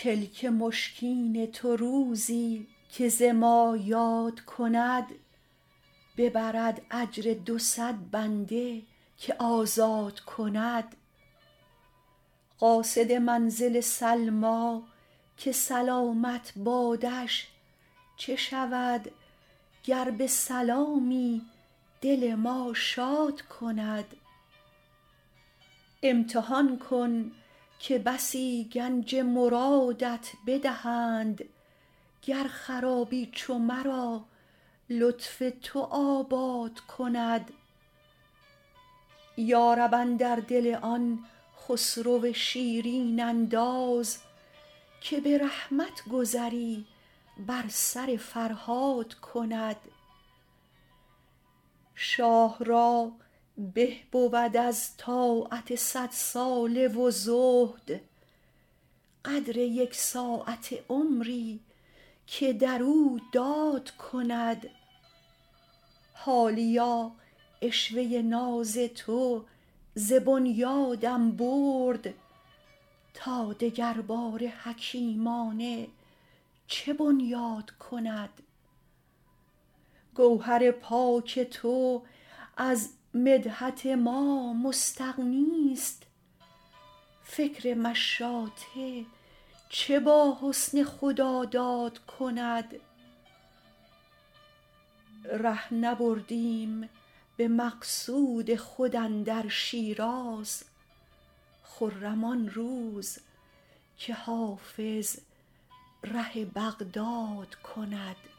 کلک مشکین تو روزی که ز ما یاد کند ببرد اجر 200 بنده که آزاد کند. قاصد منزل سلمیٰ که سلامت بادش چه شود گر به سلامی دل ما شاد کند. امتحان کن که بسی گنج مرادت بدهند گر خرابی چو مرا لطف تو آباد کند. یا رب اندر دل آن خسرو شیرین انداز که به رحمت گذری بر سر فرهاد کند. شاه را به بود از طاعت 100 ساله و زهد قدر 1 ساعت عمری که در او داد کند. حالیا عشوه ناز تو ز بنیادم برد تا دگرباره حکیمانه چه بنیاد کند. گوهر پاک تو از مدحت ما مستغنی ست فکر مشاطه چه با حسن خداداد کند. ره نبردیم به مقصود خود اندر شیراز خرم آن روز که حافظ ره بغداد کند.